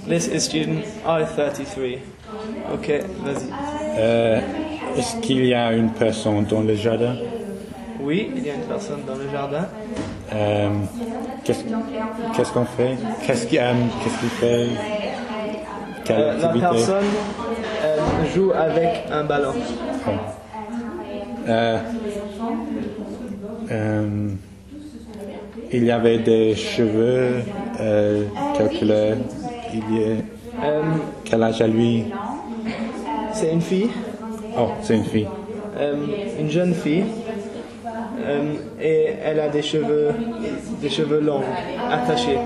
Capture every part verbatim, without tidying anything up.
This is student I thirty-three. Ok, vas-y. Euh, est-ce qu'il y a une personne dans le jardin? Oui, il y a une personne dans le jardin. Euh, qu'est-ce, qu'est-ce qu'on fait? Qu'est-ce qu'il, euh, qu'est-ce qu'il fait? Quelle Euh, la activité? personne euh, joue avec un ballon. Euh, euh, il y avait des cheveux, euh, quelle couleur? Il y a, Euh, quel âge a lui? c'est une fille, Oh, c'est une fille. euh, une jeune fille, euh, et elle a des cheveux, des cheveux longs, attachés.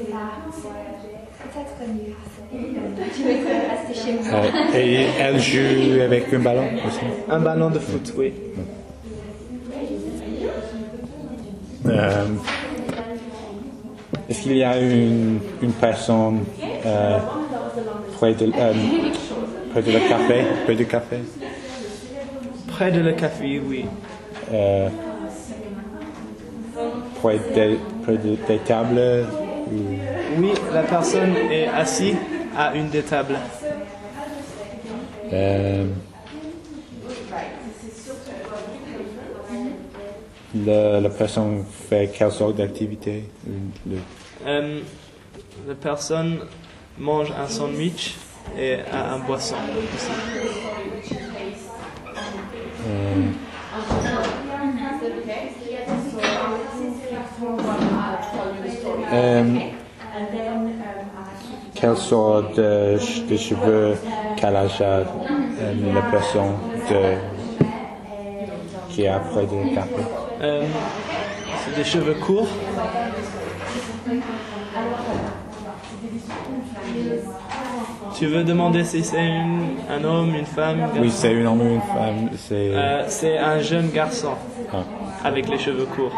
Euh, et elle joue avec un ballon aussi. Un ballon de foot, oui. Euh, est-ce qu'il y a une, une personne euh, près de euh, près de le café, près du café? Près de le café, oui. Euh, près des, près de, des tables ou- Oui, la personne est assise à une des tables. Euh, le, la personne fait quelle sorte d'activité? Le- Euh, la personne mange un sandwich et a un boisson aussi. euh, euh, quelle sorte de, ch- de cheveux, quel âge a euh, la personne de, qui est près du café? Euh, c'est des cheveux courts. Tu veux demander si c'est une- un homme, une femme? un Oui, garçon? c'est une homme ou une femme. C'est Euh, c'est un jeune garçon ah. avec les cheveux courts.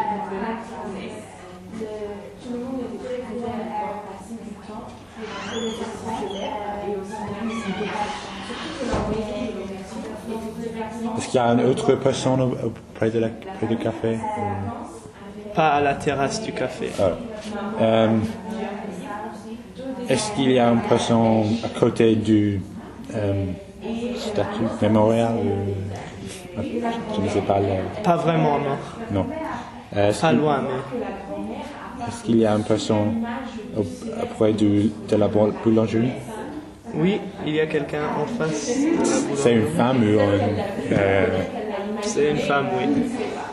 Est-ce qu'il y a une autre personne au- au- près, de la, près du café? ou- Pas à la terrasse du café. Ah. Euh, est-ce qu'il y a une personne à côté du euh, statue mémorial? ou- Je ne sais pas. le- Pas vraiment, non. Non. Euh, Est-ce Pas qu'il, loin, mais... est-ce qu'il y a une personne au- près du, de la boul- boulangerie? Oui, il y a quelqu'un en face de la boulangerie. C'est une femme ou une, euh, C'est une femme, oui.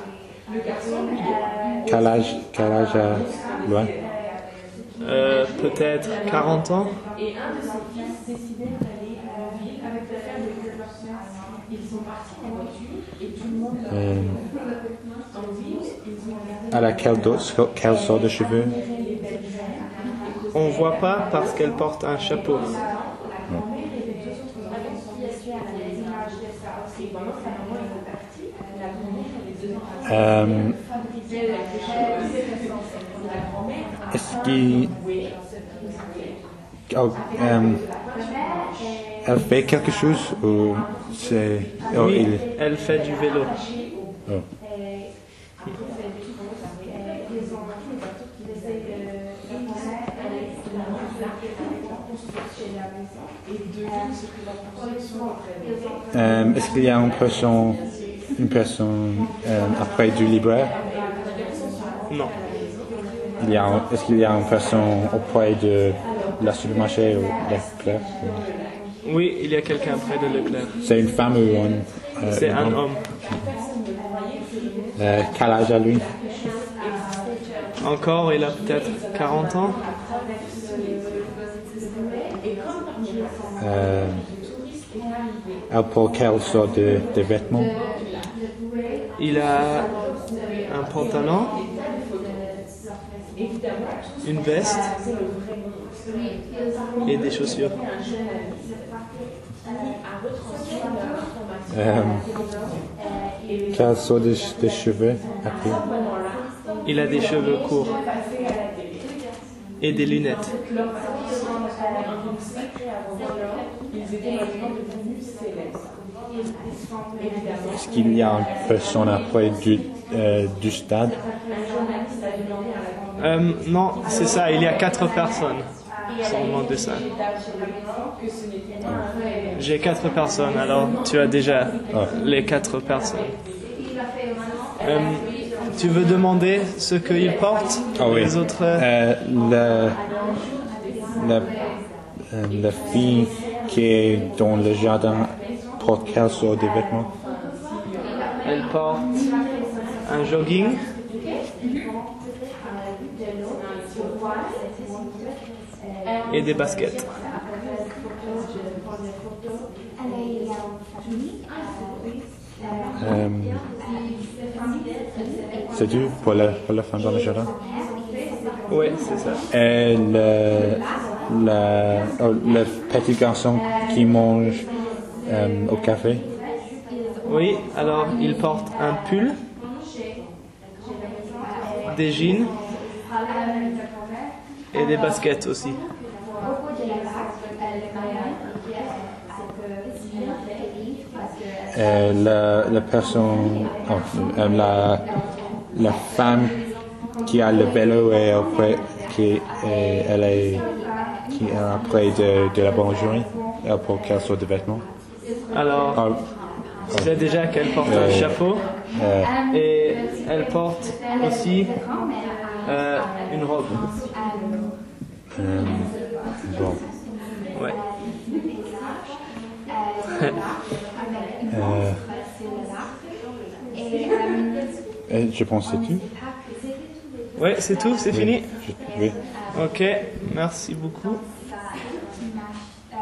quel âge, quel âge a loin? Euh, peut-être quarante ans. Et un de ses fils décidait d'aller à la ville avec la femme de Cléopâtre. Ils sont partis en voiture et tout le monde l'a Euh, en ville. Ils ont regardé elle a quelle, do- quelle sorte de cheveux? les belles femmes. On voit pas parce qu'elle porte un chapeau. La grand-mère et les deux autres enfants sont assis à l'image de ça. Et pendant que sa maman était partie, la grand-mère et les deux enfants Euh, fabriquaient quelque chose. La grand-mère est-ce qu'il... Oh, euh, elle fait quelque chose ou c'est... Oh, Oui, il... elle fait du vélo. oh. Euh, est-ce qu'il y a une personne, une personne euh, après du libraire? Non. Il y a, un- est-ce qu'il y a une personne auprès de la supermarché ou Leclerc? Oui, il y a quelqu'un près de Leclerc. C'est une femme ou un... euh, C'est un homme. Euh, quel âge a lui? Encore, il a peut-être quarante ans. Euh, elle porte quelle sorte de, de vêtements? Il a un pantalon, une veste et des chaussures. Euh, quelle sorte de, de cheveux a-t-il? Il a des cheveux courts et des lunettes. Est-ce qu'il y a une personne après du, euh, du stade? Euh, non, c'est ça, il y a quatre personnes. sur mon dessin. J'ai quatre personnes, alors tu as déjà Ah. les quatre personnes. Euh, tu veux demander ce qu'ils portent, Ah oui. les autres? Euh, la, la, euh, la fille qui est dans le jardin porte quelle sorte de vêtements? Elle porte un jogging et des baskets. Euh, c'est tout pour la, pour la femme dans le jardin? Oui, c'est ça. Et le, la, oh, le petit garçon qui mange euh, au café? Oui, alors il porte un pull, des jeans et des baskets aussi. Et la, la personne, oh, euh, la, la femme qui a le vélo et après, qui, et elle est, qui est après de, de la boulangerie, elle porte quelle sorte de vêtements? Alors, Ah, tu sais déjà qu'elle porte un Euh, chapeau euh, et elle porte aussi euh, une robe. euh, bon. Ouais. Euh, et je pense que c'est tout. Ouais, c'est tout, c'est Oui, fini. je- oui. Ok, merci beaucoup.